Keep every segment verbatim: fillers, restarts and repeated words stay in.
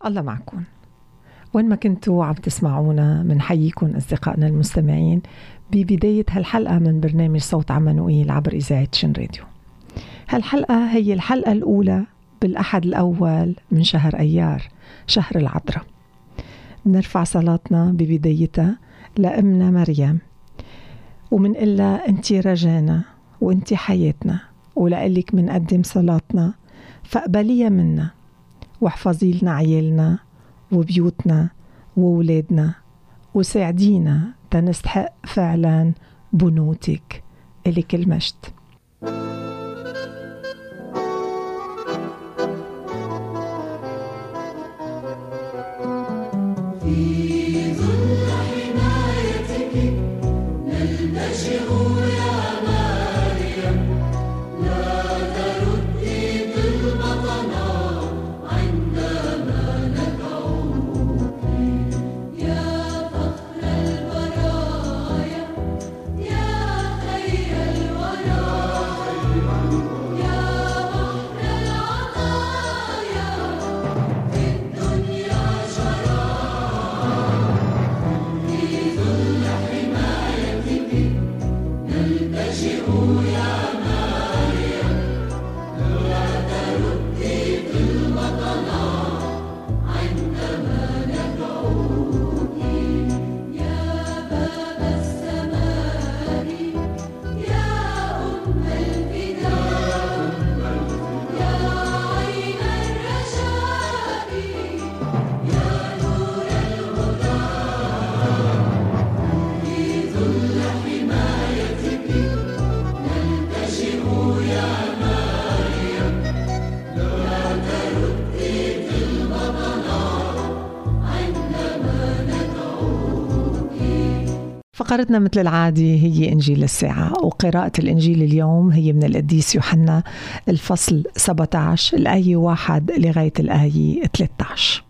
الله معكم. وين ما كنتوا عم تسمعونا منحييكم أصدقائنا المستمعين ببداية هالحلقة من برنامج صوت عمانوئيل عبر إذاعة شن راديو. هالحلقة هي الحلقة الأولى بالأحد الأول من شهر أيار، شهر العذراء. بنرفع صلاتنا ببدايتها لأمنا مريم ومنقلها أنتي رجانا وأنتي حياتنا، ولقلك منقدم صلاتنا فاقبليها منا واحفظي لنا عيالنا وبيوتنا وولادنا وساعدينا تنستحق فعلا بنوتك. إلك المجد. فقرتنا مثل العادة هي إنجيل الساعة، وقراءة الإنجيل اليوم هي من القديس يوحنا الفصل سبعة عشر الآية واحد لغاية الآية ثلاثة عشر.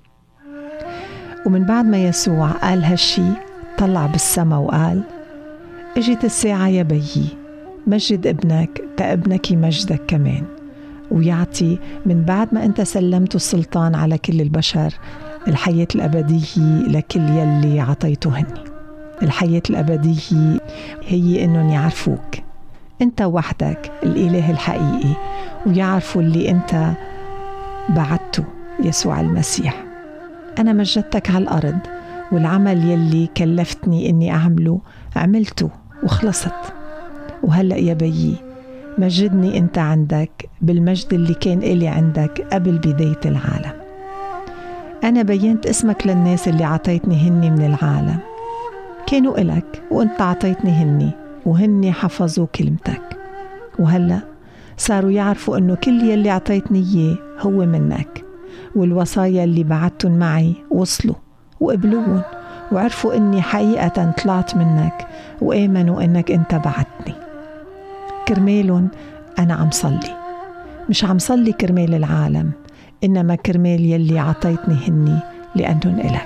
ومن بعد ما يسوع قال هالشي طلع بالسما وقال: اجت الساعة يا بيي، مجد ابنك تابنك مجدك كمان، ويعطي من بعد ما انت سلمت السلطان على كل البشر الحياة الأبدية لكل يلي عطيتهن. الحياة الأبدية هي إنهم يعرفوك أنت وحدك الإله الحقيقي، ويعرفوا اللي أنت بعته يسوع المسيح. أنا مجدتك على الأرض، والعمل يلي كلفتني إني أعمله عملته وخلصت. وهلأ يا بيي مجدني أنت عندك بالمجد اللي كان إلي عندك قبل بداية العالم. أنا بينت اسمك للناس اللي عطيتني هني من العالم، كانوا إلك وانت عطيتني هني، وهني حفظوا كلمتك. وهلأ صاروا يعرفوا انه كل يلي عطيتني اياه هو منك، والوصايا اللي بعتن معي وصلوا وقبلوهم، وعرفوا اني حقيقة طلعت منك، وآمنوا انك انت بعتني. كرمالهم انا عم صلي، مش عم صلي كرمال العالم، انما كرمال يلي عطيتني هني لأنهم إلك.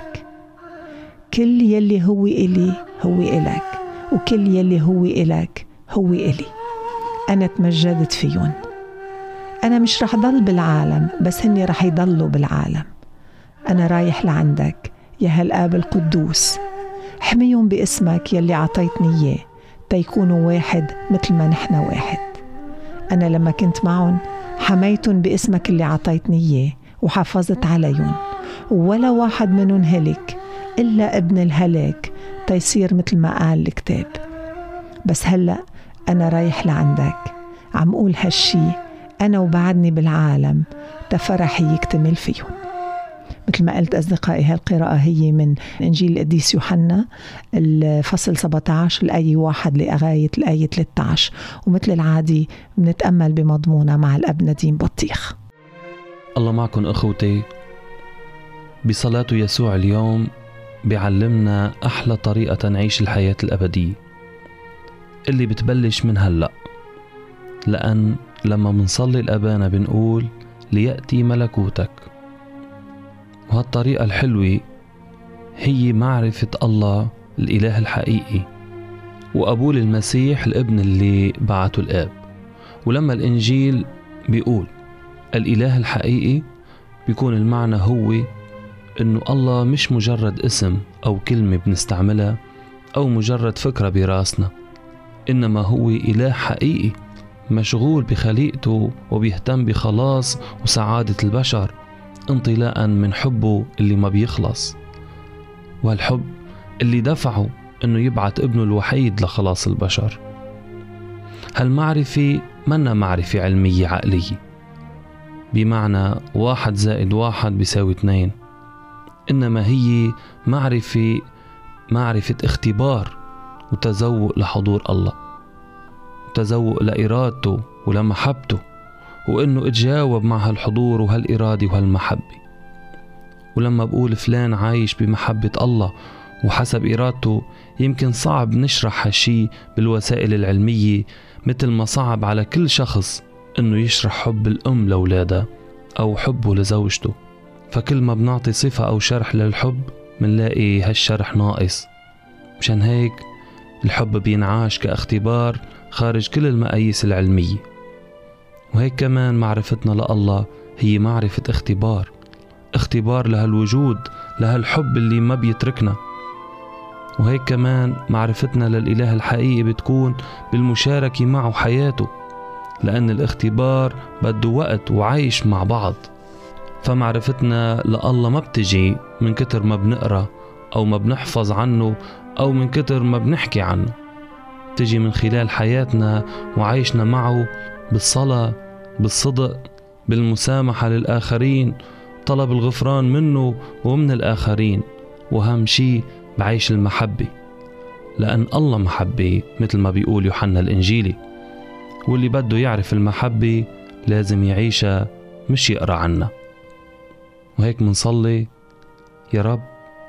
كل يلي هو إلي هو إلك، وكل يلي هو إلك هو إلي. أنا تمجدت فيهم. أنا مش رح ضل بالعالم، بس هني رح يضلوا بالعالم. أنا رايح لعندك يا هالآب القدوس، حميهم باسمك يلي عطيتني إياه تيكونوا واحد مثل ما نحن واحد. أنا لما كنت معهم حميتهم باسمك اللي عطيتني إياه وحافظت عليهم، ولا واحد منهم هلك إلا ابن الهلاك تيصير مثل ما قال الكتاب. بس هلأ أنا رايح لعندك عم قول هالشي أنا وبعدني بالعالم تفرحي يكتمل فيهم. مثل ما قلت أصدقائي، هالقراءة هي من إنجيل القديس يوحنا الفصل سبعة عشر الآية واحد لغاية الآية ثلاثة عشر. ومثل العادي بنتأمل بمضمونة مع الأب نديم بطيخ. الله معكم أخوتي. بصلاة يسوع اليوم بيعلمنا أحلى طريقة نعيش الحياة الأبدية اللي بتبلش من هلأ، لأن لما منصلي الأبانا بنقول ليأتي ملكوتك. وهالطريقة الحلوة هي معرفة الله الإله الحقيقي وقبول المسيح الابن اللي بعته الآب. ولما الإنجيل بيقول الإله الحقيقي بيكون المعنى هو إنه الله مش مجرد اسم أو كلمة بنستعملها أو مجرد فكرة براسنا، إنما هو إله حقيقي مشغول بخليقته وبيهتم بخلاص وسعادة البشر انطلاقا من حبه اللي ما بيخلص، والحب اللي دفعه إنه يبعت ابنه الوحيد لخلاص البشر. هالمعرفة منا معرفة علمية عقلية بمعنى واحد زائد واحد بيساوي اثنين، إنما هي معرفة معرفة اختبار وتذوق لحضور الله، تذوق لإرادته ولمحبته، وإنه اتجاوب مع هالحضور وهالإرادة وهالمحبة. ولما بقول فلان عايش بمحبة الله وحسب إرادته، يمكن صعب نشرح هالشي بالوسائل العلمية مثل ما صعب على كل شخص إنه يشرح حب الأم لأولادها أو حبه لزوجته. فكل ما بنعطي صفة أو شرح للحب منلاقي هالشرح ناقص. مشان هيك الحب بينعاش كاختبار خارج كل المقاييس العلمية. وهيك كمان معرفتنا لله هي معرفة اختبار، اختبار لهالوجود، لهالحب اللي ما بيتركنا. وهيك كمان معرفتنا للإله الحقيقي بتكون بالمشاركة معه حياته، لأن الاختبار بده وقت وعيش مع بعض. فمعرفتنا لله ما بتجي من كتر ما بنقرأ أو ما بنحفظ عنه أو من كتر ما بنحكي عنه، تجي من خلال حياتنا وعيشنا معه بالصلاة، بالصدق، بالمسامحة للآخرين، طلب الغفران منه ومن الآخرين، وأهم شي بعيش المحبة، لأن الله محبة مثل ما بيقول يوحنا الإنجيلي، واللي بده يعرف المحبة لازم يعيشها مش يقرأ عنها. وهيك منصلي: يا رب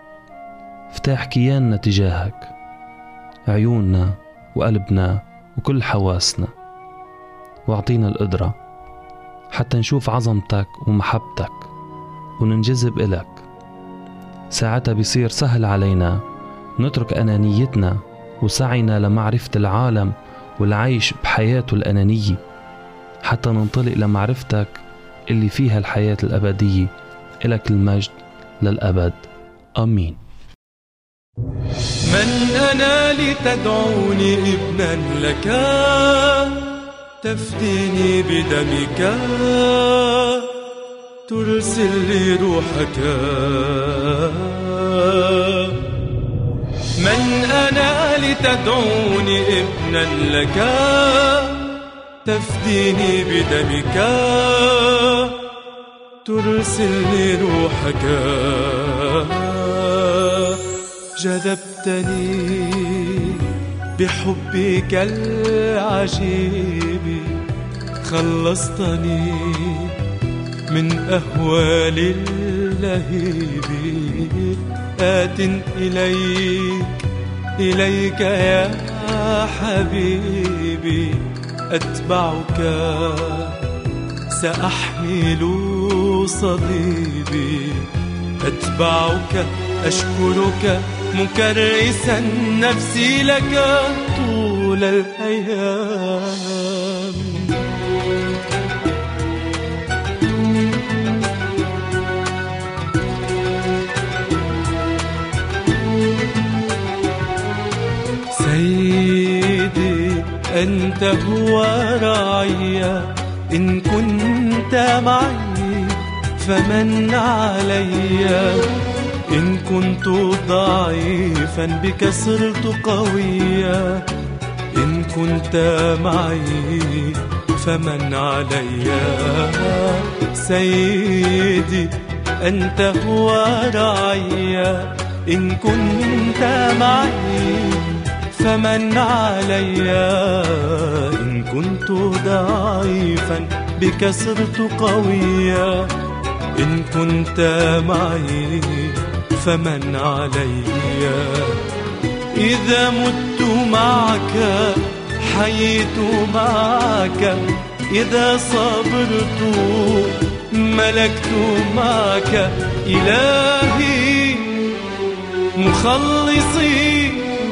افتح كياننا تجاهك، عيوننا وقلبنا وكل حواسنا، واعطينا القدرة حتى نشوف عظمتك ومحبتك وننجذب إلك. ساعتها بيصير سهل علينا نترك أنانيتنا وسعينا لمعرفة العالم والعيش بحياته الأنانية، حتى ننطلق لمعرفتك اللي فيها الحياة الأبدية. إلك المجد للأبد، آمين. من أنا لتدعوني ابنا لك، تفديني بدمك، ترسل لي روحك. من أنا لتدعوني ابنا لك، تفديني بدمك، ترسل لي روحك. جذبتني بحبك العجيب، خلصتني من أهوال اللهيب. آت إليك إليك يا حبيبي، أتبعك سأحمل صليبي. أتبعك أشكرك مكرسا نفسي لك طول الأيام. سيدي أنت هو راعي، إن كنت معي فمن علي. إن كنت ضعيفا بك صرت قويا، إن كنت معي فمن علي. سيدي أنت هو راعي، إن كنت معي فمن علي. إن كنت ضعيفا بك صرت قويا، إن كنت معي فمن علي. إذا مت معك حييت معك، إذا صبرت ملكت معك. إلهي مخلصي،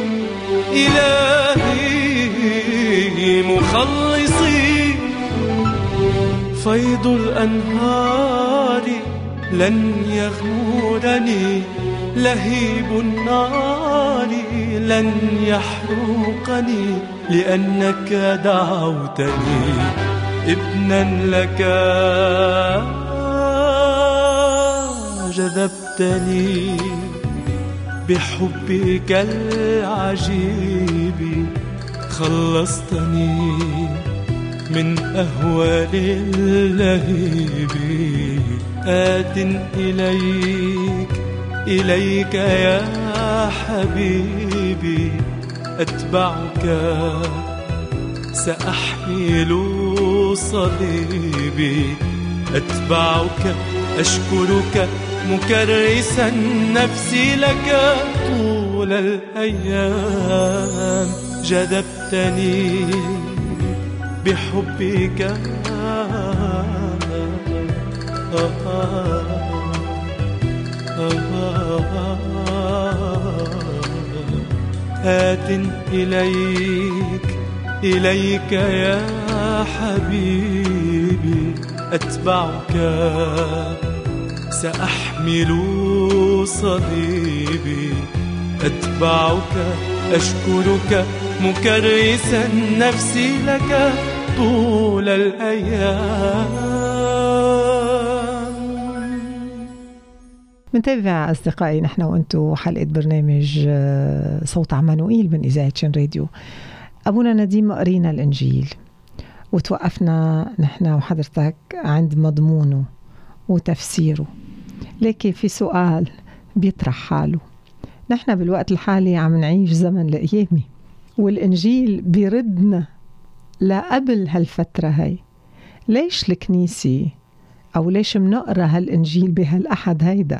إلهي مخلصي. فيض الأنهار لن يغمرني لهيب النار، لن يحرقني لأنك دعوتني ابنا لك. جذبتني بحبك العجيب، خلصتني من أهوال اللهيب. آت إليك إليك يا حبيبي، أتبعك سأحمل صليبي. أتبعك أشكرك مكرسا نفسي لك طول الأيام. جذبتني بحبك آت إليك إليك يا حبيبي، أتبعك سأحمل صليبي. أتبعك أشكرك مكرسا نفسي لك طول الأيام. منتابع أصدقائي نحن وأنتو حلقة برنامج صوت عمانوئيل من إذاعة شن راديو. أبونا نديم قرينا الإنجيل وتوقفنا نحن وحضرتك عند مضمونه وتفسيره، لكن في سؤال بيطرح حاله. نحن بالوقت الحالي عم نعيش زمن القيامة، والإنجيل بيردنا لقبل هالفترة هاي. ليش الكنيسة أو ليش منقرأ هالإنجيل بهالأحد هيدا؟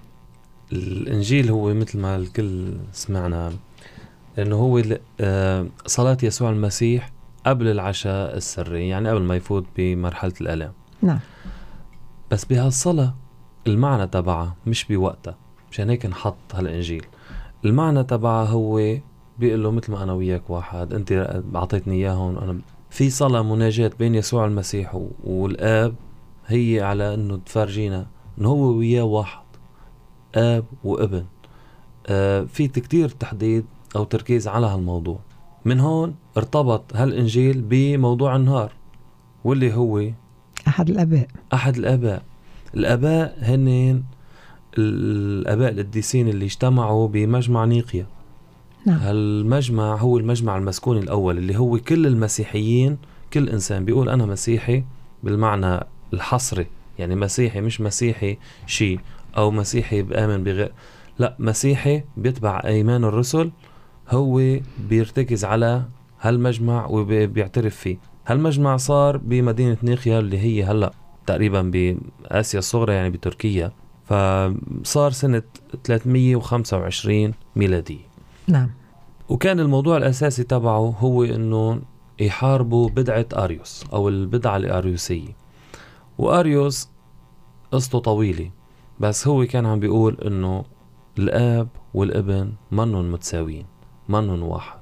الإنجيل هو مثل ما الكل سمعنا إنه هو صلاة يسوع المسيح قبل العشاء السري، يعني قبل ما يفوت بمرحلة الآلام. نعم. بس بهالصلاة المعنى تبعها مش بوقتها، مشان هيك نحط هالإنجيل. المعنى تبعها هو بيقول له مثل ما أنا وياك واحد، أنت أعطيتني إياهم، أنا في صلاة مناجاة بين يسوع المسيح والآب، هي على أنه تفرجينا أنه هو وياه واحد، آب وابن. آه في كتير تحديد أو تركيز على هالموضوع. من هون ارتبط هالإنجيل بموضوع النهار، واللي هو أحد الآباء. أحد الآباء. الآباء هن الآباء القديسين اللي اجتمعوا بمجمع نيقيا. نعم. هالمجمع هو المجمع المسكوني الأول، اللي هو كل المسيحيين، كل إنسان بيقول أنا مسيحي بالمعنى الحصري، يعني مسيحي مش مسيحي شيء أو مسيحي بآمن بغير، لا، مسيحي بيتبع أيمان الرسل، هو بيرتكز على هالمجمع وبيعترف فيه. هالمجمع صار بمدينة نيقيا اللي هي هلأ تقريبا بآسيا الصغرى، يعني بتركيا، فصار سنة ثلاثمية وخمسة وعشرين ميلادي. نعم. وكان الموضوع الأساسي تبعه هو إنه يحاربوا بدعة أريوس أو البدعة الأريوسية. وأريوس قصته طويلة، بس هو كان عم بيقول إنه الآب والابن منن متساويين، منن واحد.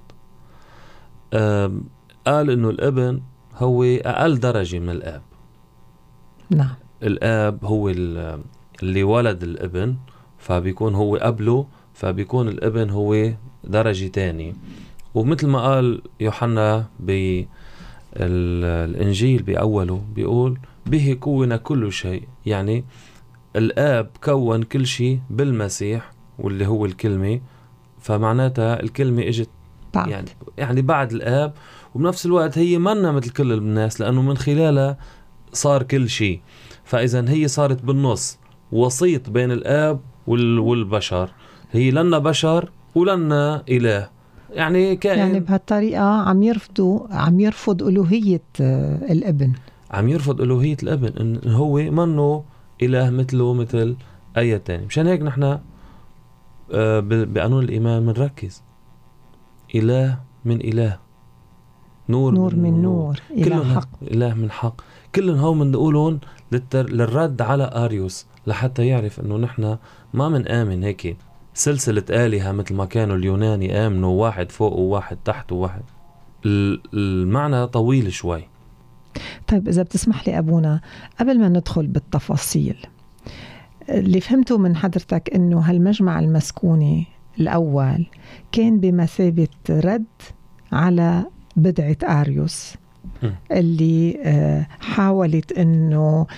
قال إنه الابن هو أقل درجة من الآب. نعم. الآب هو اللي ولد الابن، فبيكون هو قبله، فبيكون الابن هو درجة تاني. ومثل ما قال يوحنا بالإنجيل بأوله، بيقول به كون كل شيء، يعني الآب كون كل شيء بالمسيح واللي هو الكلمة، فمعناتها الكلمة اجت بعد. يعني يعني بعد الآب، وبنفس الوقت هي منا مثل كل الناس، لأنه من خلالها صار كل شيء. فإذا هي صارت بالنص وسيط بين الآب والبشر، هي لنا بشر ولنا إله، يعني كائن. يعني بهالطريقة عم يرفضوا عم يرفض ألوهية الابن، عم يرفض ألوهية الابن، إن هو منه إله مثله مثل أي تاني. مشان هيك نحن بقانون الإيمان منركز إله من إله، نور, نور من, من نور, نور. إله حق، إله من حق. كلهم هو من نقولون للتر... للرد على أريوس، لحتى يعرف إنه نحن ما من آمن هيك سلسلة آلهة مثل ما كانوا اليوناني آمنوا واحد فوق وواحد تحت وواحد. المعنى طويل شوي. طيب إذا بتسمح لي أبونا، قبل ما ندخل بالتفاصيل، اللي فهمته من حضرتك إنه هالمجمع المسكوني الأول كان بمثابة رد على بدعة آريوس م. اللي حاولت إنه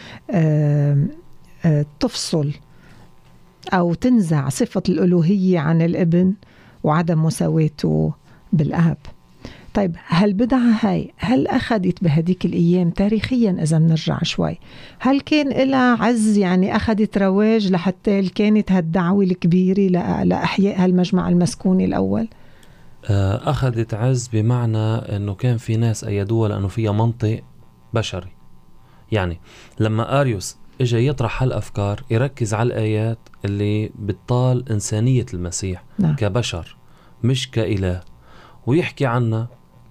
تفصل أو تنزع صفة الألوهية عن الابن وعدم مساواته بالآب. طيب هالبدعة هاي هل أخذت بهديك الأيام تاريخيا إذا بنرجع شوي، هل كان إلها عز يعني أخذت رواج لحتى كانت هالدعوة الكبيرة لأحياء هالمجمع المسكوني الأول؟ أخذت عز بمعنى أنه كان في ناس أيدوها لأنه فيها منطق بشري. يعني لما آريوس إجا يطرح هالأفكار يركز على الآيات اللي بتطال إنسانية المسيح نعم. كبشر مش كإله ويحكي عنها،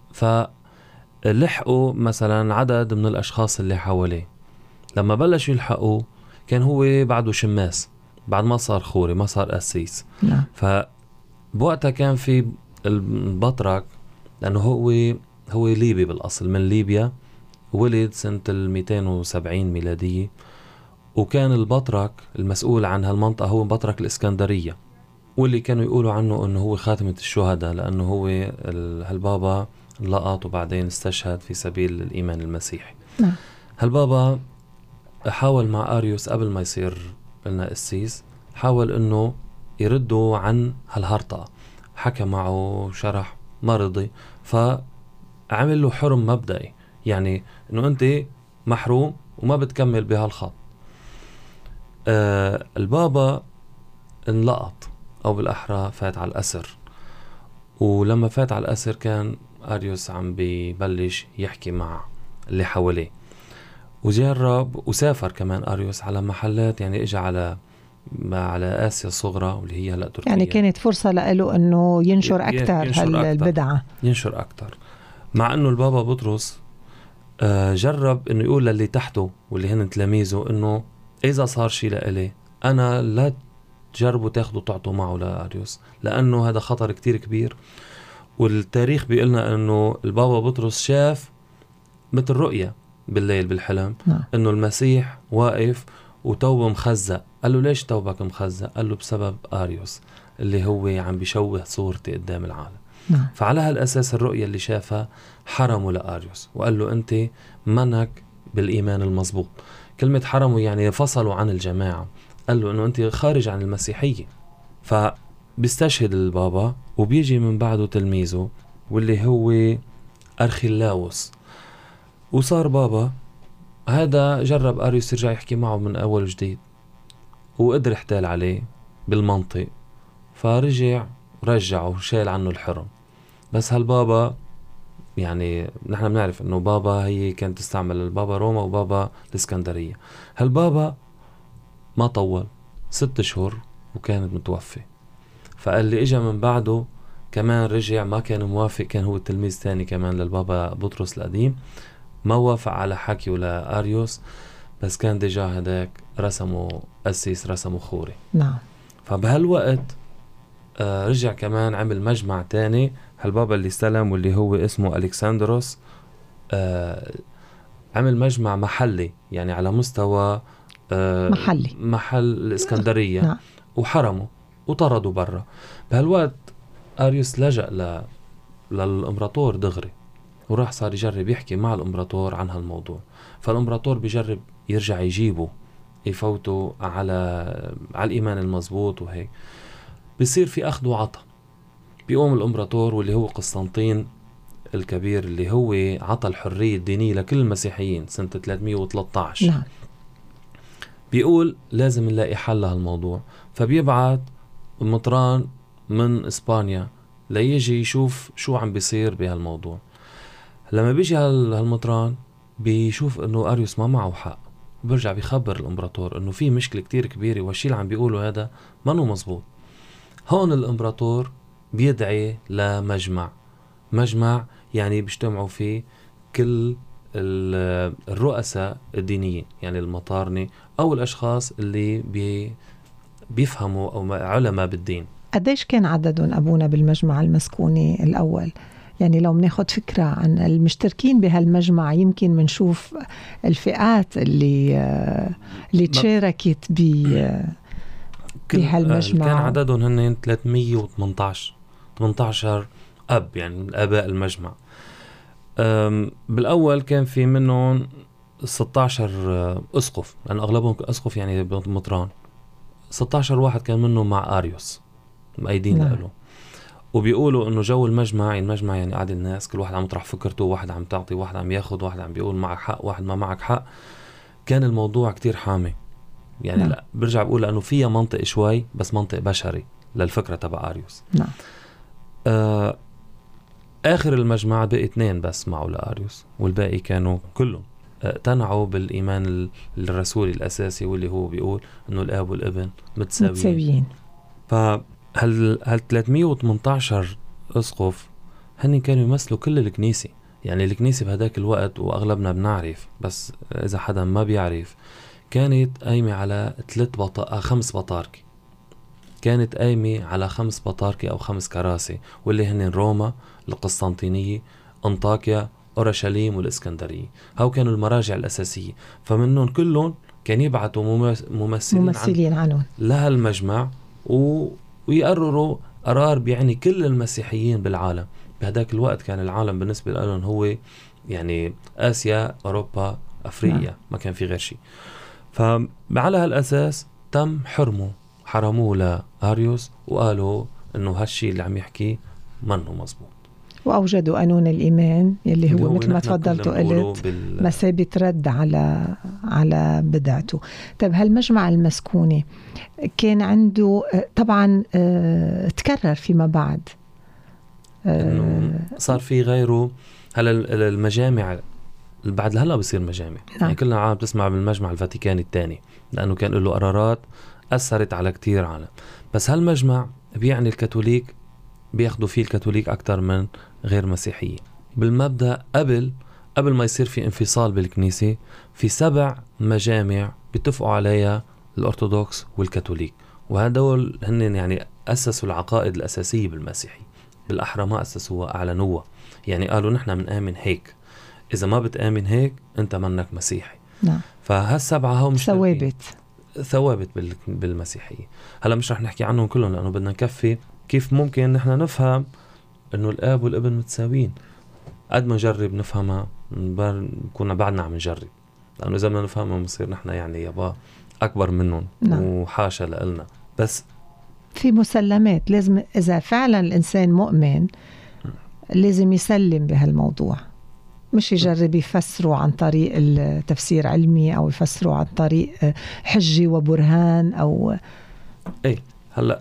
فلحقوا مثلا عدد من الأشخاص اللي حواليه. لما بلشوا يلحقوا كان هو بعده شماس، بعد ما صار خوري ما صار قسيس نعم. فبوقتها كان في البطرك، لأنه هو هو ليبي بالأصل من ليبيا، ولد سنة المئتين وسبعين ميلادية، وكان البطرك المسؤول عن هالمنطقة هو بطرك الإسكندرية، واللي كانوا يقولوا عنه أنه هو خاتمة الشهداء لأنه هو هالبابا لقط وبعدين استشهد في سبيل الإيمان المسيحي نعم. هالبابا حاول مع آريوس قبل ما يصير لنا قسيس، حاول أنه يردوا عن هالهرطقة، حكى معه شرح ما رضي، فعمل له حرم مبدئي، يعني أنه أنت محروم وما بتكمل بهالخط. آه البابا انلقط أو بالأحرى فات على الأسر، ولما فات على الأسر كان آريوس عم بيبلش يحكي مع اللي حواليه، وجرب وسافر كمان آريوس على محلات، يعني إجا على على آسيا الصغرى واللي هي هلأ تركيا، يعني كانت فرصة له أنه ينشر أكتر هالبدعة، ينشر أكتر. مع أنه البابا بطرس آه جرب أنه يقول للي تحته واللي هن تلاميذه أنه إذا صار شيء لإلي أنا لا تجربوا تاخدوا تعطوا معه لآريوس، لأنه هذا خطر كتير كبير. والتاريخ بيقولنا أنه البابا بطرس شاف مثل رؤية بالليل بالحلم نعم. أنه المسيح واقف وتوبه مخزق. قال له ليش توبك مخزق؟ قال له بسبب آريوس اللي هو عم بيشوه صورتي قدام العالم نعم. فعلى هالأساس الرؤية اللي شافها حرمه لآريوس وقال له أنت منك بالإيمان المضبوط. كلمة حرمه يعني فصلوا عن الجماعة، قال له أنه أنت خارج عن المسيحية. فبيستشهد البابا وبيجي من بعده تلميذه واللي هو أرخيلاوس، وصار بابا. هذا جرب آريوس يرجع يحكي معه من أول جديد وقدر يحتال عليه بالمنطق، فرجع رجعه وشال عنه الحرم. بس هالبابا يعني نحن بنعرف انه بابا هي كانت تستعمل البابا روما وبابا الاسكندرية. هالبابا ما طول ست شهور وكانت متوفى. فقال لي اجا من بعده كمان رجع ما كان موافق، كان هو التلميذ تاني كمان للبابا بطرس القديم، ما وافق على حكيه لآريوس، بس كان ديجا هداك رسمه قسيس، رسمه خوري نعم. فبهالوقت آه رجع كمان عمل مجمع تاني هالبابا اللي استلم واللي هو اسمه ألكسندروس، آه عمل مجمع محلي يعني على مستوى آه محلي محل الإسكندرية نعم. وحرمه وطردوا برا. بهالوقت آريوس لجأ ل... للإمبراطور دغري وراح صار يجرب يحكي مع الإمبراطور عن هالموضوع. فالإمبراطور بيجرب يرجع يجيبه يفوتوا على على الإيمان المضبوط، وهيك بيصير في أخذ وعطا. بيقوم الإمبراطور واللي هو قسطنطين الكبير اللي هو عطى الحرية الدينية لكل المسيحيين سنة ثلاثمية وثلاثة عشر نعم. بيقول لازم نلاقي حل لهالموضوع، فبيبعت مطران من إسبانيا ليجي يشوف شو عم بيصير بهالموضوع. لما بيجي هالمطران بيشوف انه آريوس ما معه حق، برجع بيخبر الامبراطور انه في مشكلة كتير كبيرة والشيء اللي عم بيقوله هذا ما نو مزبوط. هون الامبراطور بيدعي لمجمع، مجمع يعني بيجتمعوا فيه كل الرؤساء الدينيين، يعني المطارنة او الاشخاص اللي بي بيفهموا او علماء بالدين. قديش كان عددهم أبونا بالمجمع المسكوني الأول؟ يعني لو بناخد فكرة عن المشتركين بهالمجمع يمكن منشوف الفئات اللي اللي تشاركت بهالمجمع. كان عددهم هن ثلاثمية وثمانية عشر أب، يعني الآباء المجمع. بالأول كان في منهم ستة عشر أسقف، لأن أغلبهم أسقف يعني مطران. ستة عشر واحد كان منهم مع آريوس مأيدين نعم. له. وبيقولوا إنه جو المجمع، المجمع يعني قاعد الناس كل واحد عم يطرح فكرته، واحد عم تعطي، واحد عم ياخد، واحد عم بيقول معك حق، واحد ما معك حق. كان الموضوع كتير حامي يعني. نعم. لا برجع بقول لأنه فيها منطق شوي، بس منطق بشري للفكرة تبع آريوس. نعم. آه آخر المجمع بقي اثنين بس معه لآريوس، والباقي كانوا كلهم اقتنعوا بالإيمان الرسولي الأساسي، واللي هو بيقول إنه الآب والابن متساويين. متساويين. فهل هل ثلاثمية وثمانية عشر أسقف هن كانوا يمثلوا كل الكنيسة. يعني الكنيسة بهداك الوقت، وأغلبنا بنعرف، بس إذا حدا ما بيعرف، كانت قايمة على ثلاث بطا... خمس بطاركة. كانت قايمة على خمس بطاركة أو خمس كراسي، واللي هن روما، القسطنطينية، أنطاكيا، أورشليم، والإسكندرية. هاو كانوا المراجع الأساسية. فمنهم كلهم كان يبعثوا ممثلين, ممثلين عن... عنهم لها المجمع و... ويقرروا قرار بيعني كل المسيحيين بالعالم. بهداك الوقت كان العالم بالنسبة لهم هو يعني آسيا، أوروبا، أفريقيا. نعم. ما كان في غير شيء. فعلى هالأساس تم حرمه حرموه لآريوس، وقالوا إنه هالشي اللي عم يحكي منه مزبوط، وأوجدوا قانون الإيمان يلي هو, هو مثل ما تفضلت وقلت بال... مسابة رد على على بدعته. طيب هالمجمع المسكوني كان عنده طبعا اه تكرر فيما بعد، اه صار في غيره. هلا المجامع بعد هلا بصير مجامع. نعم. يعني كلنا عم تسمع بالمجمع الفاتيكاني الثاني، لأنه كان له قرارات أثرت على كتير عالم. بس هالمجمع بيعني الكاثوليك بياخدوا فيه الكاثوليك أكتر من غير مسيحيين. بالمبدأ قبل قبل ما يصير في انفصال بالكنيسة، في سبع مجامع بيتفقوا عليها الأرثوذكس والكاثوليك، وهدول هن يعني أسسوا العقائد الأساسية بالمسيحي. بالأحرى ما أسسوها، أعلنوها. يعني قالوا نحن منآمن هيك، إذا ما بتآمن هيك أنت منك مسيحي. نعم. فهالسبعة هو مش ثوابت ثوابت بالمسيحية. هلا مش رح نحكي عنهم كلهم، لأنه بدنا نكفي كيف ممكن نحن نفهم إنه الآب والابن متساويين. قد ما نجرب نفهمها كنا بعدنا عم نجرب، لأنه إذا بدنا نفهمها بنصير نحن يعني يابا أكبر منهم. نعم. وحاشا لنا. بس في مسلمات لازم، إذا فعلا الإنسان مؤمن لازم يسلم بهالموضوع، مش يجرب يفسره عن طريق التفسير علمي أو يفسره عن طريق حجة وبرهان أو ايه. هلا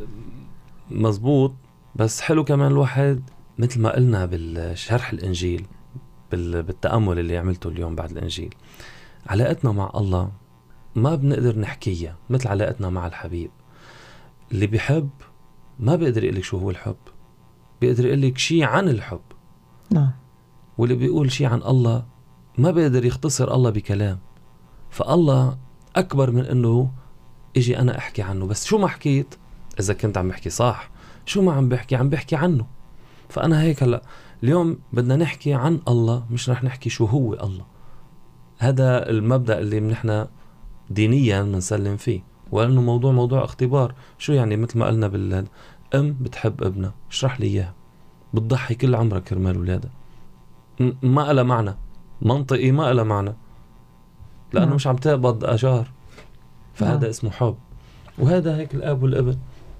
مزبوط، بس حلو كمان الواحد مثل ما قلنا بالشرح الإنجيل، بالتأمل اللي عملته اليوم بعد الإنجيل، علاقتنا مع الله ما بنقدر نحكيها مثل علاقتنا مع الحبيب. اللي بيحب ما بيقدر يقلك شو هو الحب، بيقدر يقلك شيء عن الحب. نعم. واللي بيقول شيء عن الله ما بيقدر يختصر الله بكلام. فالله أكبر من أنه إجي أنا أحكي عنه. بس شو ما حكيت، إذا كنت عم بحكي صح، شو ما عم بحكي عم بحكي عنه. فأنا هيك هلأ اليوم بدنا نحكي عن الله، مش رح نحكي شو هو الله. هذا المبدأ اللي نحن دينيا منسلم فيه، وأنه موضوع موضوع اختبار. شو يعني؟ مثل ما قلنا بالله، أم بتحب ابنها، اشرح لي إياها، بتضحي كل عمرك كرمال ولادها. ما إلها معنى منطقي، ما إلها معنى، لأنه نعم. مش عم تقبض أجار. فهذا نعم. اسمه حب. وهذا هيك الآب والابن.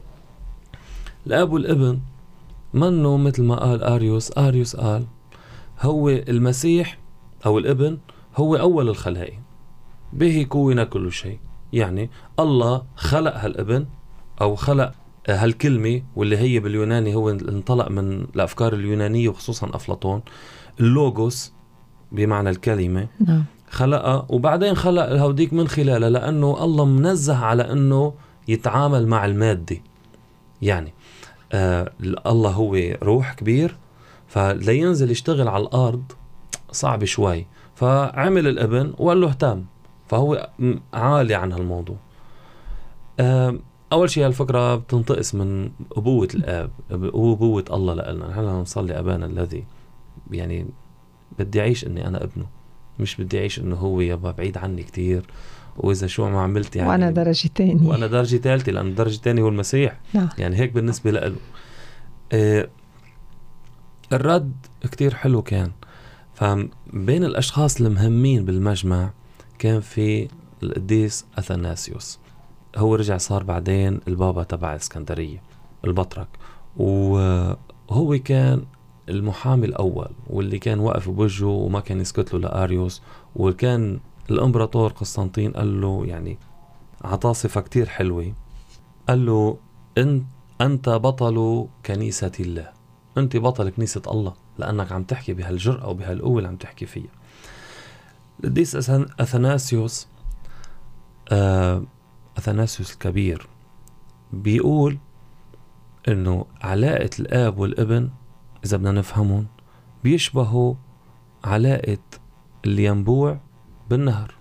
الآب والابن منه مثل ما قال آريوس. آريوس قال هو المسيح أو الابن هو أول الخلائق، به كون كل شيء. يعني الله خلق هالابن أو خلق هالكلمة، واللي هي باليوناني هو انطلق من الأفكار اليونانية وخصوصا أفلاطون، اللوغوس بمعنى الكلمة. نعم. خلقها، وبعدين خلق هوديك من خلالها، لأنه الله منزه على أنه يتعامل مع المادة. يعني آه الله هو روح كبير، فلينزل يشتغل على الأرض صعب شوي، فعمل الابن وقال له اهتم، فهو عالي عن هالموضوع. آه أول شيء هالفكرة بتنتقص من أبوة الآب وأبوة الله لنا. نحن نصلي أبانا الذي، يعني بدي أعيش إني أنا ابنه، مش بدي أعيش إنه هو يابا بعيد عني كتير، وإذا شو ما عملت يعني وأنا درجة تانية وأنا درجة ثالثة، لأن الدرجة الثانية هو المسيح. نعم. يعني هيك بالنسبة له. آه الرد كتير حلو كان. فبين الأشخاص المهمين بالمجمع كان في القديس أثناسيوس، هو رجع صار بعدين البابا تبع الإسكندرية البطرك، وهو كان المحامي الأول واللي كان واقف بوجهه وما كان يسكت له لأريوس. وكان الإمبراطور قسطنطين قال له يعني عطاه صفة كتير حلوة، قال له إن أنت بطل كنيسة الله، أنت بطل كنيسة الله، لأنك عم تحكي بهالجرأة وبهالقوة اللي عم تحكي فيها. القديس أثناسيوس آه أثناسيوس الكبير بيقول إنه علاقة الآب والابن إذا بدنا نفهمون بيشبهوا علاقة الينبوع بالنهر.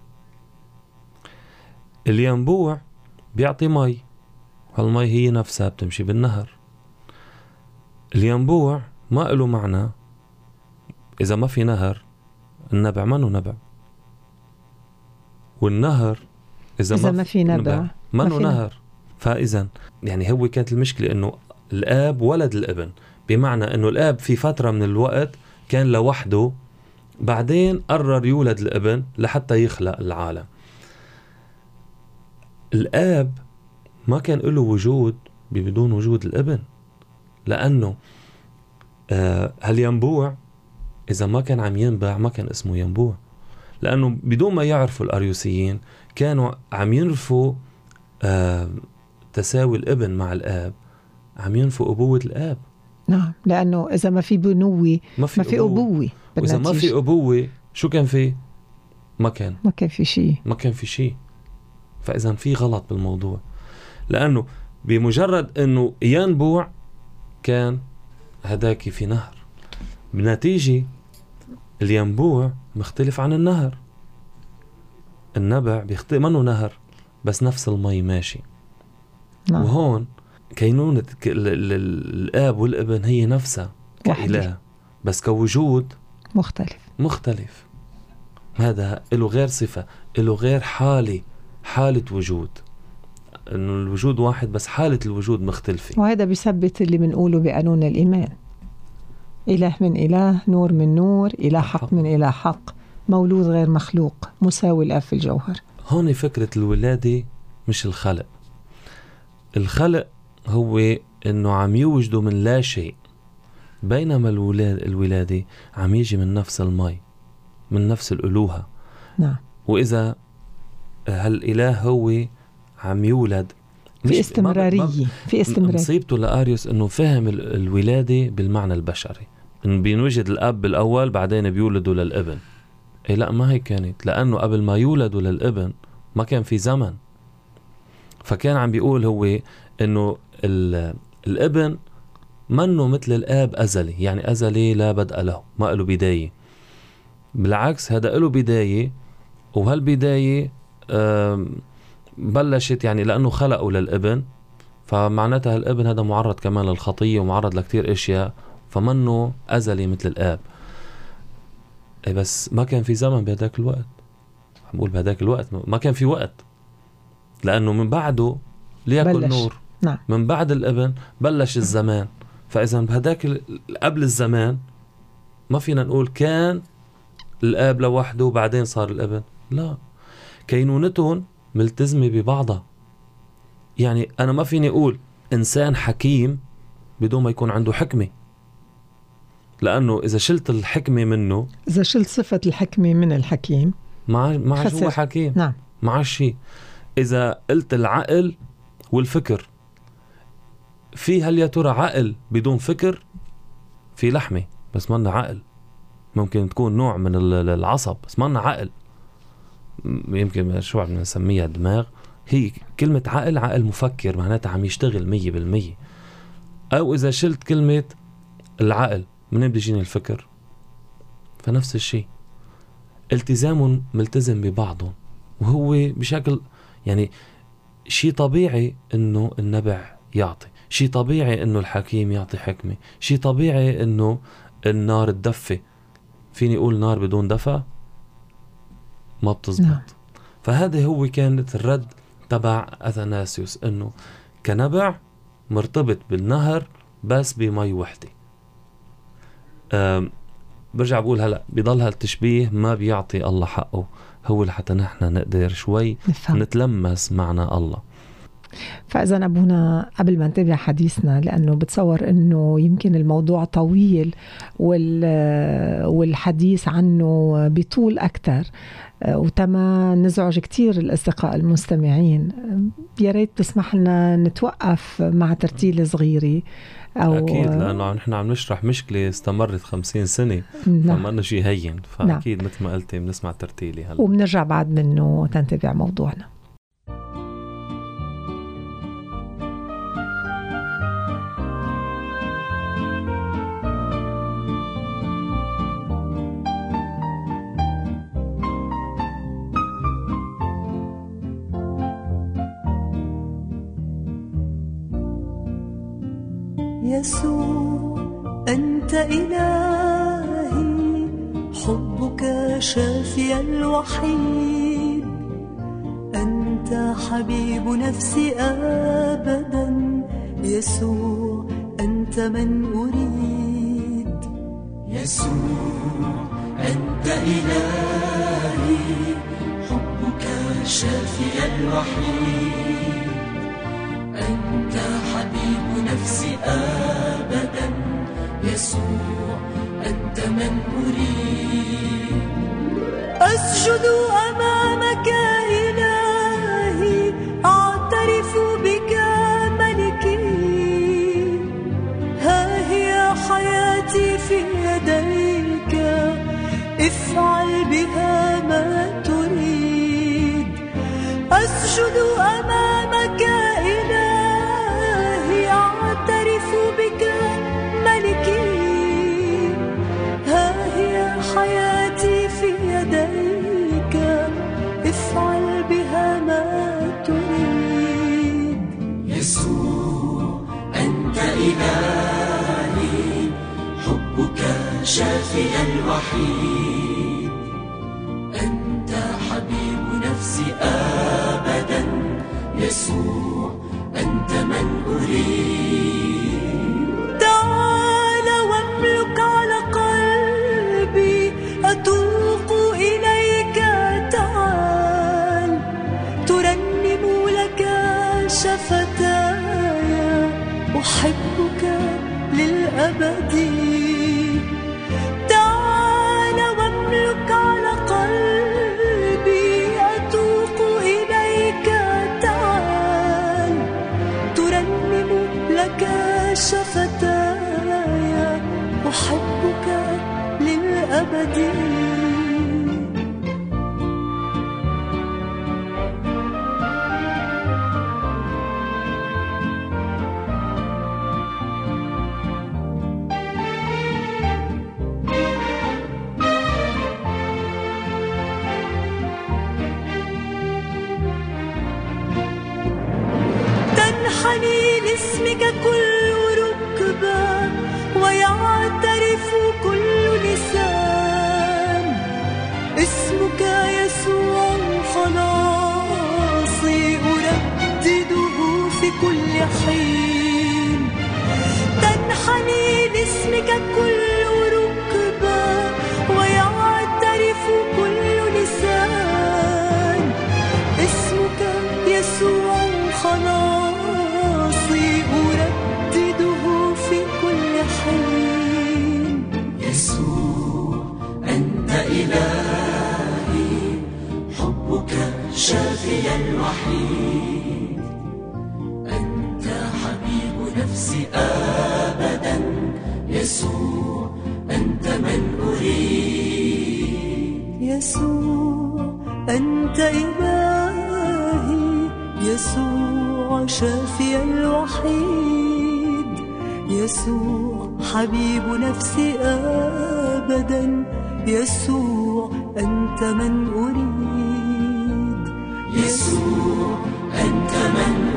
الينبوع بيعطي مي، هالمي هي نفسها بتمشي بالنهر. الينبوع ما له معنى إذا ما في نهر، النبع منه نبع، والنهر إذا, إذا ما, ما في نبع منه نهر. فإذا يعني هو كانت المشكلة إنه الآب ولد الابن، بمعنى إنه الآب في فترة من الوقت كان لوحده، بعدين قرر يولد الابن لحتى يخلق العالم. الآب ما كان له وجود بدون وجود الابن، لأنه آه هالينبوع إذا ما كان عم ينبع ما كان اسمه ينبوع، لأنه بدون ما يعرفوا الأريوسيين كانوا عم ينفوا آه تساوي الابن مع الآب، عم ينفوا أبوة الآب. نعم، لأنه إذا ما في بنوة ما في, ما في أبوة, أبوة. وإذا ما في أبوة شو كان في؟ ما كان ما كان في شيء ما كان في شيء. فإذا في غلط بالموضوع، لأنه بمجرد أنه ينبوع كان هداك في نهر، بنتيجة الينبوع مختلف عن النهر. النبع بيختلف منه نهر بس نفس المي ماشي. نعم. وهون كينونة الآب والابن هي نفسها كإله، بس كوجود مختلف مختلف. هذا له غير صفة، له غير حالة، حالة وجود، إنه الوجود واحد بس حالة الوجود مختلفة. وهذا بيثبت اللي بنقوله بقانون الإيمان، إله من إله، نور من نور، إله حق من إله حق، مولود غير مخلوق، مساوي الآب في الجوهر. هون فكرة الولادة مش الخلق. الخلق هو إنه عم يوجدوا من لا شيء، بينما الولادة عم يجي من نفس المي، من نفس الألوهة. نعم. وإذا هالإله هو عم يولد في استمرارية، في استمرارية. مصيبته لأريوس إنه فهم الولادة بالمعنى البشري، إنه بينوجد الأب بالأول بعدين بيولدوا للابن. إيه لا، ما هي كانت، لأنه قبل ما يولدوا للابن ما كان في زمن. فكان عم بيقول هو إنه الابن منه مثل الآب أزلي، يعني أزلي لا بدء له، ما له بداية. بالعكس هذا له بداية، وهالبداية بلشت يعني لأنه خلقه للابن، فمعناتها الابن هذا معرض كمان للخطية ومعرض لكتير إشياء، فمنه أزلي مثل الآب. أي بس ما كان في زمن بهداك الوقت. عم بقول بهداك الوقت ما كان في وقت، لأنه من بعده ليكن نور. نعم. من بعد الابن بلش الزمان. فإذا بهداك قبل الزمان ما فينا نقول كان الآب لوحده وبعدين صار الابن، لا، كينونتهم ملتزمة ببعضها. يعني أنا ما فيني أقول إنسان حكيم بدون ما يكون عنده حكمة، لأنه إذا شلت الحكمة منه، إذا شلت صفة الحكمة من الحكيم ما ما هو حكيم. نعم. ما شيء. إذا قلت العقل والفكر، في هل يا ترى عقل بدون فكر؟ في لحمة بس ما لنا عقل. ممكن تكون نوع من العصب بس ما لنا عقل. يمكن شو عم نسميها دماغ. هي كلمة عقل، عقل مفكر معناتها عم يشتغل مية بالمية. أو إذا شلت كلمة العقل من بده يجيني الفكر. فنفس الشيء، التزام ملتزم ببعضهم، وهو بشكل يعني شيء طبيعي إنه النبع يعطي، شيء طبيعي إنه الحكيم يعطي حكمة، شيء طبيعي إنه النار تدفي. فيني أقول نار بدون دفع ما بتزبط. نعم. فهذا هو كانت الرد تبع أثناسيوس، إنه كنبع مرتبط بالنهر بس بمي وحدة. برجع بقول هلأ بيضل هالتشبيه ما بيعطي الله حقه، هو لحتى نحن نقدر شوي نفهم. نتلمس معنا الله. فإذا أبونا قبل ما نتابع حديثنا، لأنه بتصور أنه يمكن الموضوع طويل والحديث عنه بيطول أكتر، وتما نزعج كتير الأصدقاء المستمعين، يا ريت تسمح لنا نتوقف مع ترتيل صغيري. أو أكيد، لأنه نحن عم نشرح مشكلة استمرت خمسين سنة. نعم. فما أنه شيء هين، فأكيد نعم. مثل ما قلتي بنسمع ترتيلي هلا وبنرجع بعد منه تنتبع موضوعنا. يسوع أنت إلهي، حبك شافي الوحيد، أنت حبيب نفسي أبدا، يسوع أنت من أريد. يسوع أنت إلهي، حبك شافي الوحيد، أنت حبيب نفسي أبدا، يسوع أنت من أريد. أسجد أمامك إلهي، أعترف بك ملكي، ها هي حياتي في يديك، افعل بها ما تريد. أسجد أمامك إلهي، أعترف بك ملكي، ها هي حياتي في يديك، افعل بها ما تريد. يسوع أنت إلهي، حبك شافي الوحيد، أنت حبيب نفسي أبدا، يسوع أنت من أريد. تعال واملك على قلبي، أتوق إليك، تعال ترنم لك شفتاي، أحبك للأبد. تعال واملك على قلبي، أتوق إليك، تعال ترنم لك شفتاي، أحبك للأبد. تنحني لاسمك كل ركبة، ويعترف كل لسان، اسمك يسوع خلاصي، أردده في كل حين. تنحني لاسمك كل ركبة، ويعترف كل لسان، اسمك يسوع خلاصي، أردده في كل حين. يسوع أنت إلهي، حبك شافي الوحيد، أنت حبيب نفسي أبدا، يسوع أنت من أريد. يسوع أنت إلهي، يسوع شافي الوحيد، يسوع حبيب نفسي أبدا، يسوع أنت من أريد. يسوع أنت من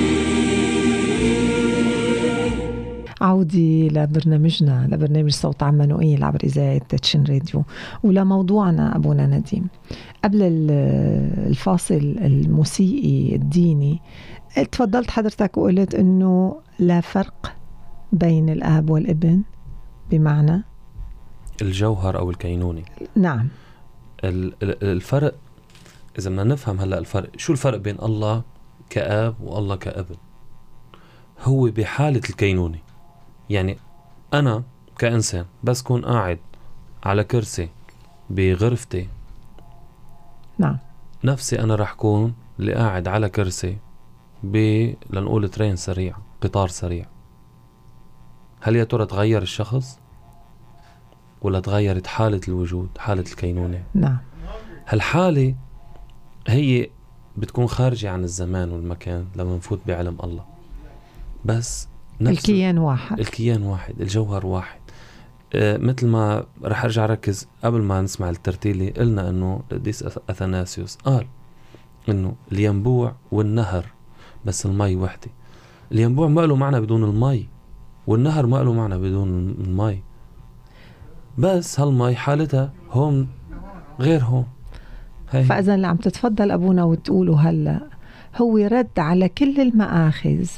أريد. عودي لبرنامجنا، لبرنامج صوت عمانوئيل عبر إذاعة تشين راديو، ولموضوعنا أبونا نديم. قبل الفاصل الموسيقي الديني تفضلت حضرتك وقلت أنه لا فرق بين الآب والابن، بمعنى الجوهر أو الكينوني. نعم. الفرق إذا بدنا نفهم هلأ الفرق، شو الفرق بين الله كآب والله كابن؟ هو بحالة الكينوني. يعني أنا كإنسان بس كون قاعد على كرسي بغرفتي، نعم، نفسي أنا رح كون اللي قاعد على كرسي ب لنقول ترين سريع، قطار سريع. هل يا ترى تغير الشخص ولا تغيرت حالة الوجود، حالة الكينونة؟ نعم. هالحالة هي بتكون خارجة عن الزمان والمكان لما نفوت بعلم الله، بس الكيان واحد، الكيان واحد، الجوهر واحد. آه مثل ما رح أرجع ركز قبل ما نسمع الترتيلي، قلنا أنه القديس أثناسيوس قال أنه الينبوع والنهر بس المي وحدة. الينبوع ما له معنى بدون المي، والنهر ما له معنى بدون المي، بس هالمي حالتها هون غير هون. فإذا اللي عم تتفضل أبونا وتقوله هلأ هو رد على كل المآخذ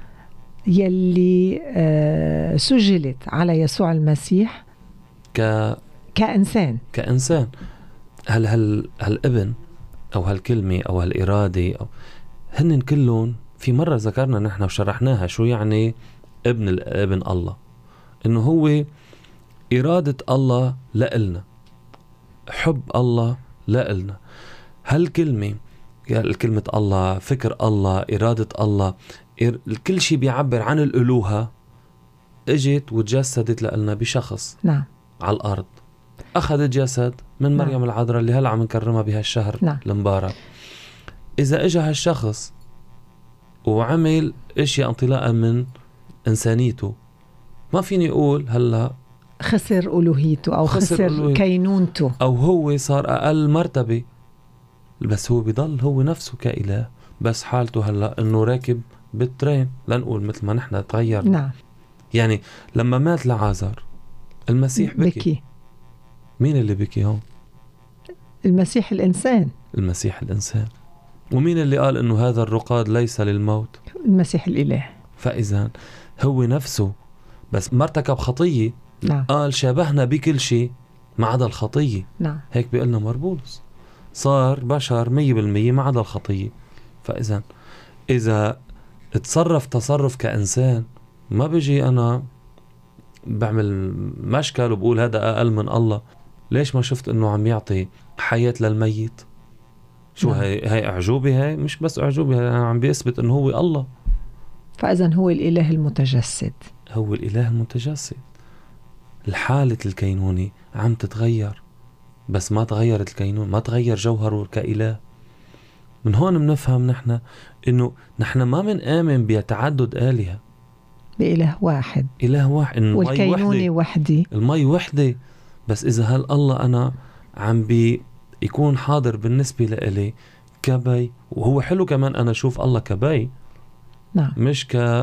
يلي آه سجلت على يسوع المسيح ك... كإنسان كإنسان. هل هل هالابن أو هالكلمة أو هالإرادة أو هن كلهم في مرة ذكرنا نحن وشرحناها شو يعني ابن الابن الله، إنه هو إرادة الله لإلنا، حب الله لإلنا. هالكلمة الكلمة الله، فكر الله، إرادة الله، كل شيء بيعبر عن الألوهة اجت وتجسدت لنا بشخص. نعم. على الأرض، أخذت جسد من مريم نعم. العذراء اللي هلأ عم نكرمها بهالشهر نعم. المبارك. إذا اجى هالشخص وعمل اشياء انطلاقا من إنسانيته، ما فيني أقول هلأ خسر ألوهيته أو خسر, خسر كينونته أو هو صار أقل مرتبة، بس هو بيضل هو نفسه كإله، بس حالته هلأ إنه راكب بالترين، لنقول مثل ما نحن تغير. نعم. يعني لما مات لعازر المسيح بكي. بكي. مين اللي بكي هون؟ المسيح الإنسان. المسيح الإنسان. ومين اللي قال إنه هذا الرقاد ليس للموت؟ المسيح الإله. فإذا هو نفسه بس مرتكب خطية. نعم. قال شابهنا بكل شيء ما عدا الخطية. نعم. هيك بيقلنا مربولس، صار بشر مية بالمية ما عدا الخطية. فإذا إذا اتصرف تصرف كإنسان، ما بيجي أنا بعمل مشكل وبقول هذا أقل من الله. ليش ما شفت إنه عم يعطي حياة للميت؟ شو نعم. هاي هاي أعجوبة؟ هاي مش بس أعجوبة، هاي عم بيثبت إنه هو الله. فإذا هو الإله المتجسد، هو الإله المتجسد. الحالة الكينوني عم تتغير، بس ما تغيرت الكينون، ما تغير جوهره كإله. من هون بنفهم نحن إنه نحن ما منآمن بيتعدد آلهة، بإله واحد، إله واحد، والكينوني وحدي، المي وحدة. بس إذا هل الله أنا عم بي يكون حاضر بالنسبة لإلي كبي، وهو حلو كمان أنا أشوف الله كبي. نعم. مش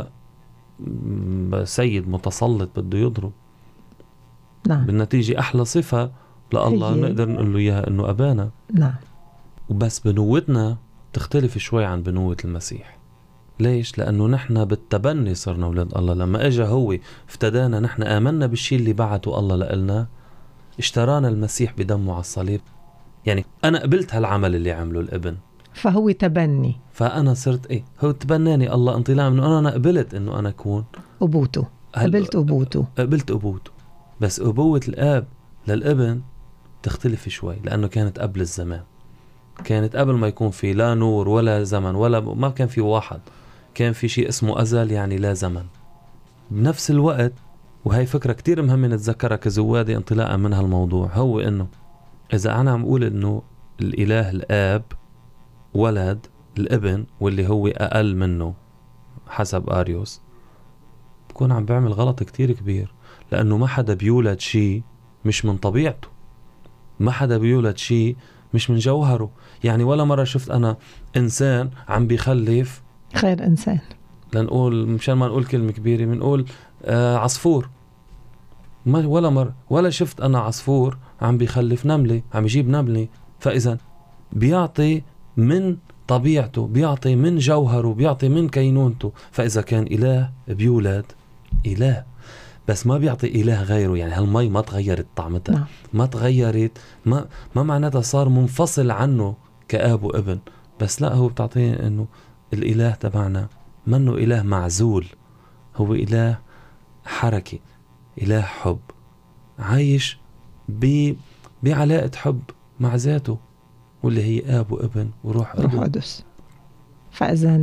كسيد متسلط بده يضرب. نعم. بالنتيجة أحلى صفة لله هي... نقدر نقول له إياها إنه أبانا. نعم. وبس بنوتنا تختلف شوي عن بنوة المسيح. ليش؟ لأنه نحن بالتبني صرنا أولاد الله. لما أجا هو افتدانا، نحن آمنا بالشيء اللي بعته الله لإلنا، اشترانا المسيح بدمه على الصليب. يعني أنا قبلت هالعمل اللي عمله الابن، فهو تبني، فأنا صرت إيه، هو تبناني الله انطلاع منه. أنا قبلت إنه أنا أكون أبوته، قبلت أبوته، قبلت أبوته. بس أبوة الآب للابن تختلف شوي، لأنه كانت قبل الزمان، كانت قبل ما يكون في لا نور ولا زمن، ولا ما كان في واحد، كان في شيء اسمه أزل، يعني لا زمن. بنفس الوقت، وهي فكرة كتير مهمة نتذكرها كزوادي انطلاقا من هالموضوع، هو إنه إذا أنا عم أقول إنه الإله الآب ولد الابن واللي هو أقل منه حسب آريوس، بكون عم بعمل غلط كتير كبير، لأنه ما حدا بيولد شيء مش من طبيعته، ما حدا بيولد شيء مش من جوهره. يعني ولا مرة شفت أنا إنسان عم بيخلف خير إنسان، لنقول مشان ما نقول كلمة كبيرة بنقول آه عصفور، ما ولا مرة ولا شفت أنا عصفور عم بيخلف نملة، عم يجيب نملة. فإذا بيعطي من طبيعته، بيعطي من جوهره، بيعطي من كينونته. فإذا كان إله بيولد إله، بس ما بيعطي إله غيره. يعني هالمي ما تغيرت طعمتها، نعم. ما تغيرت، ما ما معناتها صار منفصل عنه كآب وابن، بس لا، هو بتعطيه إنه الإله تبعنا منه إله معزول، هو إله حركي، إله حب، عايش ب بعلاقة حب مع ذاته، واللي هي آب وابن وروح روح قدس. فإذا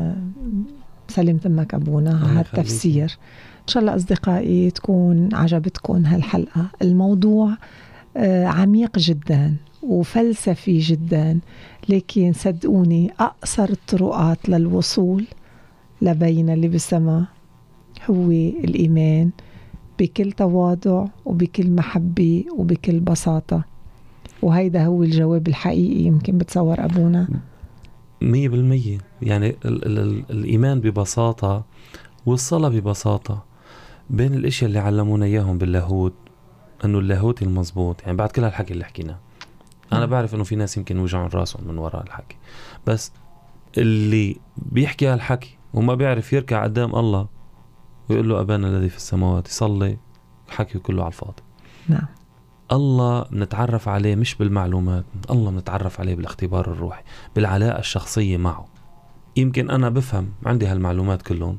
سلم تمك أبونا على هالتفسير. إن شاء الله أصدقائي تكون عجبتكم هالحلقة. الموضوع عميق جدا وفلسفي جدا، لكن صدقوني أقصر الطرقات للوصول لبين اللي بالسماء هو الإيمان بكل تواضع وبكل محبة وبكل بساطة. وهيدا هو الجواب الحقيقي. يمكن بتصور أبونا مية بالمية. يعني ال- ال- ال- الإيمان ببساطة والصلاة ببساطة بين الاشياء اللي علمونا إياهم باللاهوت، أنه اللاهوت المضبوط. يعني بعد كل هالحكي اللي حكينا، أنا بعرف أنه في ناس يمكن وجعون راسهم من وراء الحكي، بس اللي بيحكي هالحكي وما بيعرف يركع قدام الله ويقول له أبانا الذي في السماوات، يصلي حكي كله على الفاضي. نعم. الله نتعرف عليه مش بالمعلومات، الله نتعرف عليه بالاختبار الروحي، بالعلاقة الشخصية معه. يمكن أنا بفهم عندي هالمعلومات كلهم،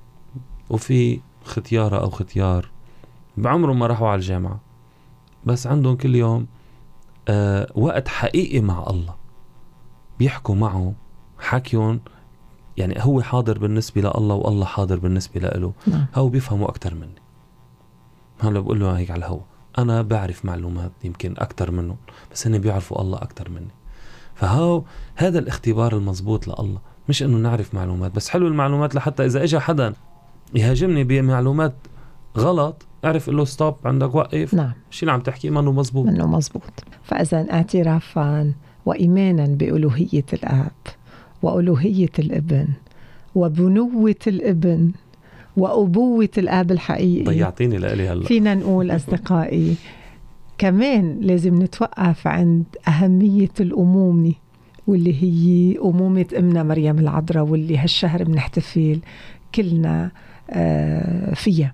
وفي ختيارة أو ختيار بعمرهم ما راحوا على الجامعة، بس عندهم كل يوم آه وقت حقيقي مع الله، بيحكوا معه حكيون، يعني هو حاضر بالنسبة لله والله حاضر بالنسبة له. نعم. هو بيفهموا أكتر مني. هلا بقول له هيك على الهوا، أنا بعرف معلومات يمكن أكتر منه، بس هن بيعرفوا الله أكتر مني. فهو هذا الاختبار المضبوط لله، مش إنه نعرف معلومات بس. حلو المعلومات لحتى إذا إجا حدا يهاجمني بمعلومات غلط أعرف له ستوب، عندك وقف. نعم. الشيء اللي عم تحكيه منه مزبوط، منه مزبوط. فإذا اعترافا وإيمانا بألوهية الآب وألوهية الابن وبنوة الابن وأبوة الآب الحقيقي، ضيعتيني لألي هلا. فينا نقول أصدقائي كمان لازم نتوقف عند أهمية الأمومة، واللي هي أمومة أمنا مريم العذراء، واللي هالشهر بنحتفل كلنا فيها.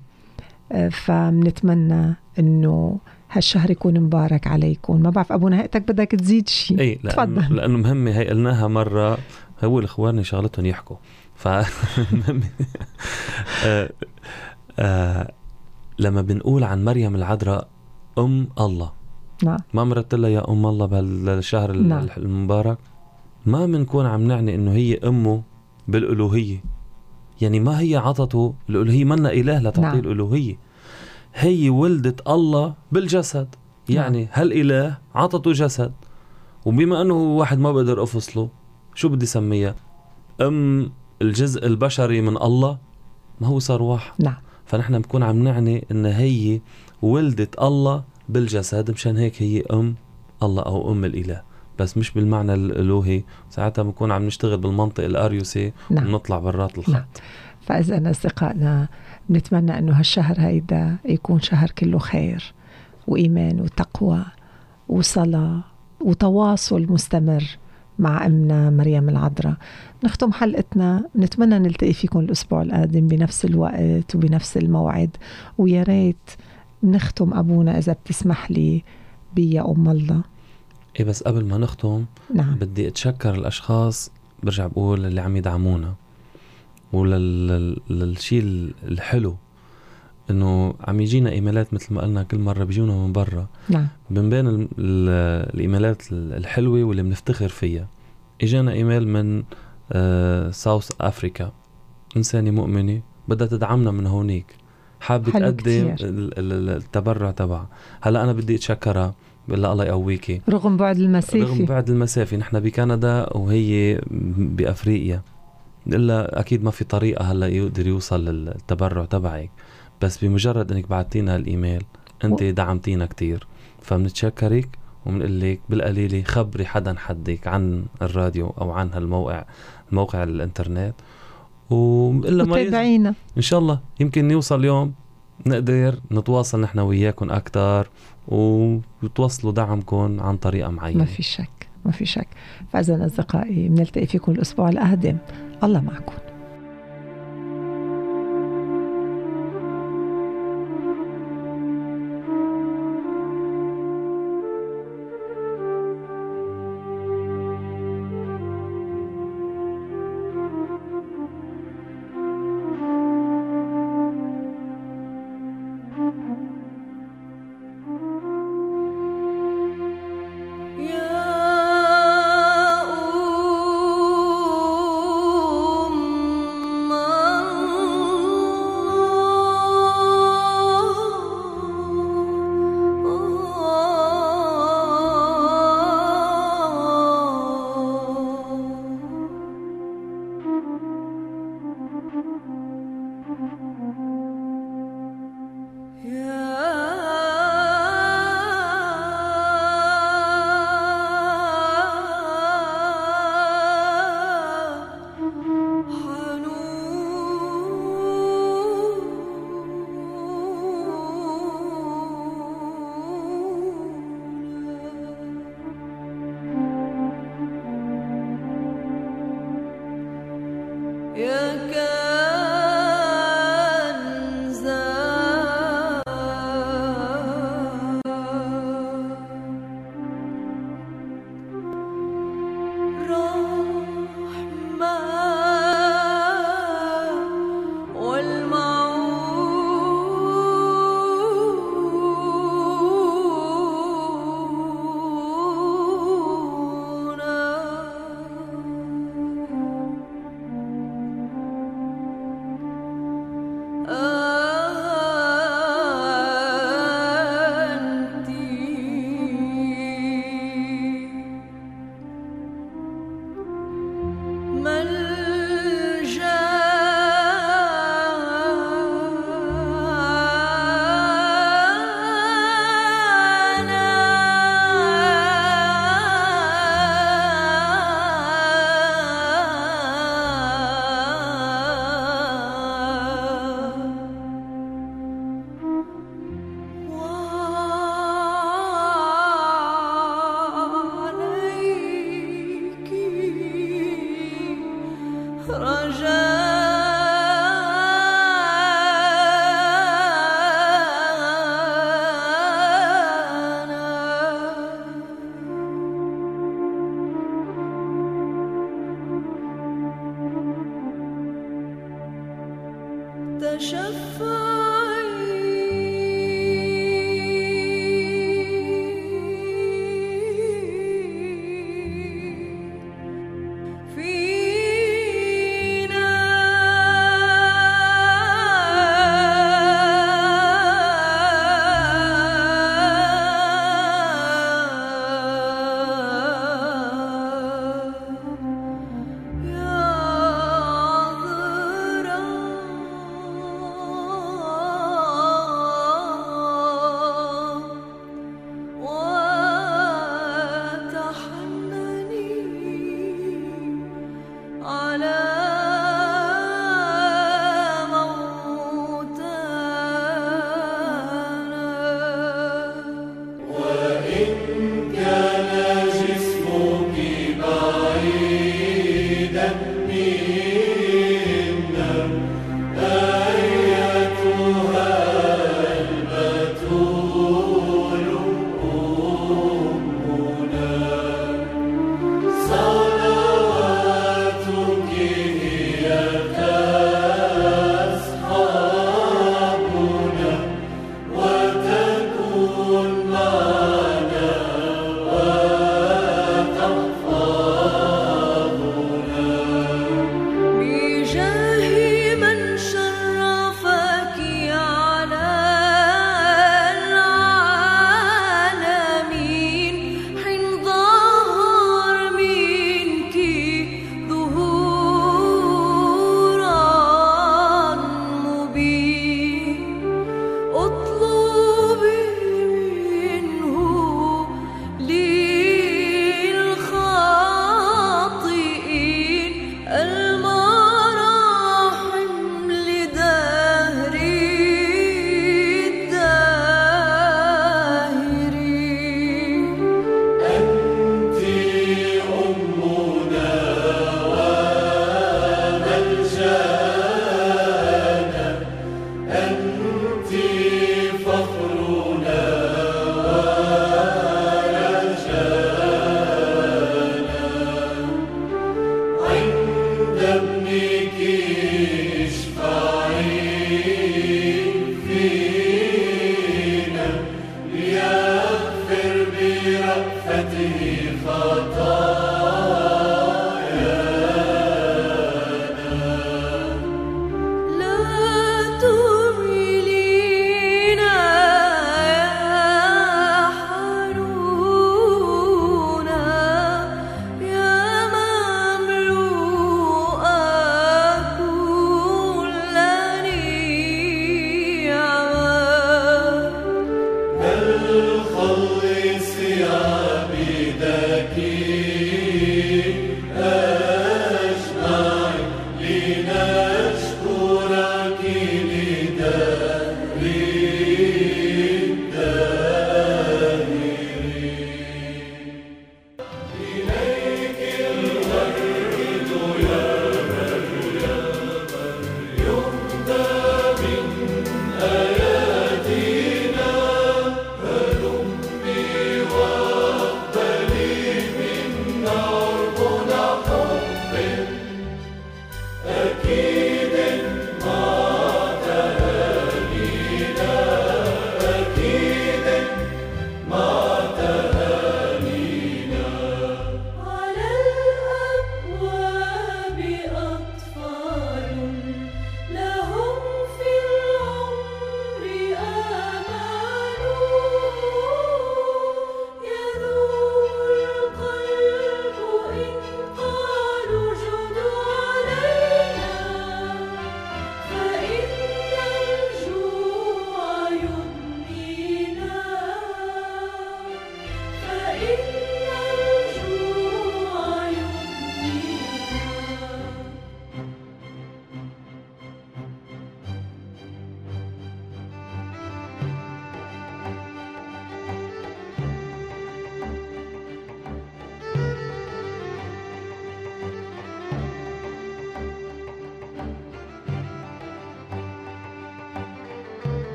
فمنتمنى إنه هالشهر يكون مبارك عليكم. ما بعرف أبونا هيئتك بدك تزيد شيء؟ ايه، تفضل. لأنه مهمة هي قلناها مرة، هو الإخواني شغلتهم يحكوا. ف آه آه لما بنقول عن مريم العذراء أم الله، نعم، ما مرت لها يا أم الله بهالشهر نعم. المبارك، ما بنكون عم نعني إنه هي أمه بالألوهية. يعني ما هي عطته الألوهية، منا إله لا تعطيه نعم. الألوهية، هي ولدت الله بالجسد. يعني نعم. هالإله عطته جسد، وبما أنه واحد ما بقدر أفصله، شو بدي سميها؟ أم الجزء البشري من الله، ما هو صار واحد. نعم. فنحن بنكون عم نعني إن هي ولدت الله بالجسد، مشان هيك هي أم الله أو أم الإله، بس مش بالمعنى الألوهي. ساعتها بنكون عم نشتغل بالمنطق الأريوسي نعم. ونطلع برات الخط. نعم. فإذا أصدقائنا بنتمنى أنه هالشهر هيدا يكون شهر كله خير وإيمان وتقوى وصلاة وتواصل مستمر مع أمنا مريم العذراء. نختم حلقتنا، نتمنى نلتقي فيكم الأسبوع القادم بنفس الوقت وبنفس الموعد. ويا ريت نختم أبونا إذا بتسمح لي بيا أم الله. إيه، بس قبل ما نختم نعم. بدي أتشكر الأشخاص، برجع بقول اللي عم يدعمونا، وللشيء الحلو إنه عم يجينا إيميلات مثل ما قلنا كل مرة بيجونا من برا. نعم. من بين ال ال الإيميلات الحلوة واللي بنفتخر فيها، إجانا إيميل من آه ساوث أفريكا، إنسانة مؤمنة بدها تدعمنا من هونيك، حابة تقدم التبرع تبعها. هلأ أنا بدي أتشكرها، بالله الله يقويكي رغم بعد المسافة. رغم بعد المسافة، نحن بكندا وهي بأفريقيا، إلا أكيد ما في طريقة هلأ يقدر يوصل للتبرع تبعك، بس بمجرد أنك بعتينا الإيميل أنت و... دعمتينا كتير، فبنتشكرك ومنقول لك بالقليلة خبري حدا حدك عن الراديو أو عن هالموقع الموقع الانترنت، وإلا ما وتابعينا إن شاء الله يمكن نوصل يوم نقدر نتواصل نحن وياكم أكتر وتوصلوا دعمكم عن طريقة معينة. ما في شك ما في شك. فإذا أصدقائي بنلتقي فيكم الأسبوع القادم، الله معكم.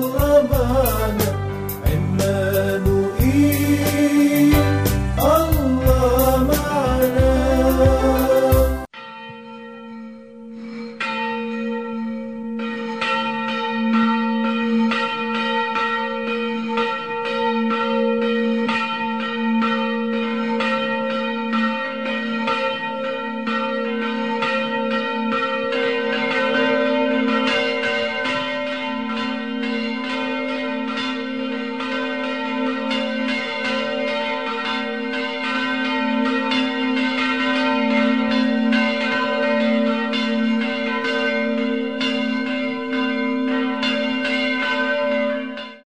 أمانة